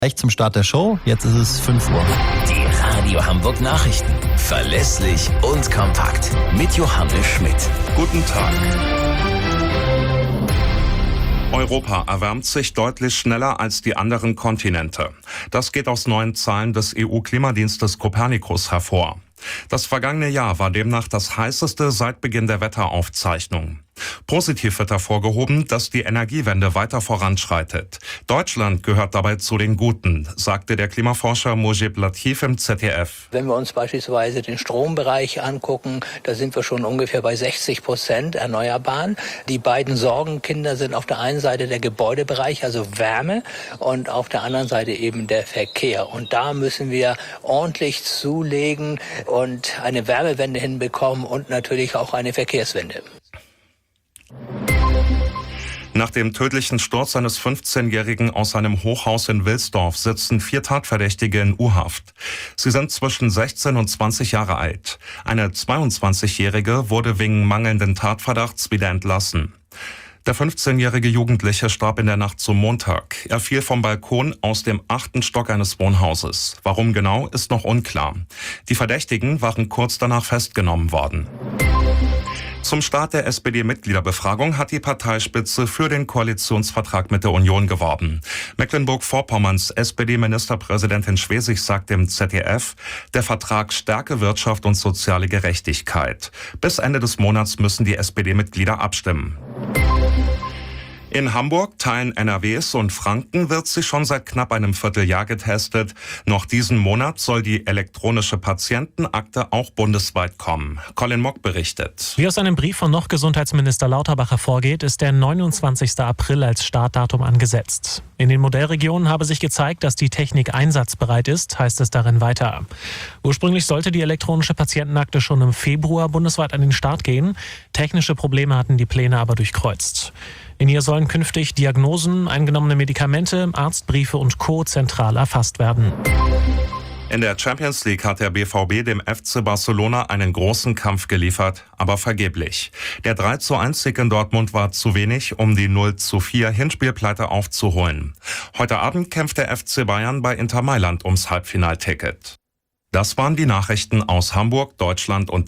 Gleich zum Start der Show, jetzt ist es 5 Uhr. Die Radio Hamburg Nachrichten. Verlässlich und kompakt. Mit Johannes Schmidt. Guten Tag. Europa erwärmt sich deutlich schneller als die anderen Kontinente. Das geht aus neuen Zahlen des EU-Klimadienstes Copernicus hervor. Das vergangene Jahr war demnach das heißeste seit Beginn der Wetteraufzeichnung. Positiv wird hervorgehoben, dass die Energiewende weiter voranschreitet. Deutschland gehört dabei zu den Guten, sagte der Klimaforscher Mojib Latif im ZDF. Wenn wir uns beispielsweise den Strombereich angucken, da sind wir schon ungefähr bei 60% Erneuerbaren. Die beiden Sorgenkinder sind auf der einen Seite der Gebäudebereich, also Wärme, und auf der anderen Seite eben der Verkehr. Und da müssen wir ordentlich zulegen und eine Wärmewende hinbekommen und natürlich auch eine Verkehrswende. Nach dem tödlichen Sturz eines 15-Jährigen aus einem Hochhaus in Wilsdorf sitzen 4 Tatverdächtige in U-Haft. Sie sind zwischen 16 und 20 Jahre alt. Eine 22-Jährige wurde wegen mangelnden Tatverdachts wieder entlassen. Der 15-jährige Jugendliche starb in der Nacht zum Montag. Er fiel vom Balkon aus dem 8. Stock eines Wohnhauses. Warum genau, ist noch unklar. Die Verdächtigen waren kurz danach festgenommen worden. Zum Start der SPD-Mitgliederbefragung hat die Parteispitze für den Koalitionsvertrag mit der Union geworben. Mecklenburg-Vorpommerns SPD-Ministerpräsidentin Schwesig sagt im ZDF, der Vertrag stärke Wirtschaft und soziale Gerechtigkeit. Bis Ende des Monats müssen die SPD-Mitglieder abstimmen. In Hamburg, Teilen NRWs und Franken wird sie schon seit knapp einem Vierteljahr getestet. Noch diesen Monat soll die elektronische Patientenakte auch bundesweit kommen. Colin Mock berichtet. Wie aus einem Brief von noch Gesundheitsminister Lauterbach hervorgeht, ist der 29. April als Startdatum angesetzt. In den Modellregionen habe sich gezeigt, dass die Technik einsatzbereit ist, heißt es darin weiter. Ursprünglich sollte die elektronische Patientenakte schon im Februar bundesweit an den Start gehen. Technische Probleme hatten die Pläne aber durchkreuzt. In ihr sollen künftig Diagnosen, eingenommene Medikamente, Arztbriefe und Co. zentral erfasst werden. In der Champions League hat der BVB dem FC Barcelona einen großen Kampf geliefert, aber vergeblich. Der 3:1 in Dortmund war zu wenig, um die 0:4 Hinspielpleite aufzuholen. Heute Abend kämpft der FC Bayern bei Inter Mailand ums Halbfinalticket. Das waren die Nachrichten aus Hamburg, Deutschland und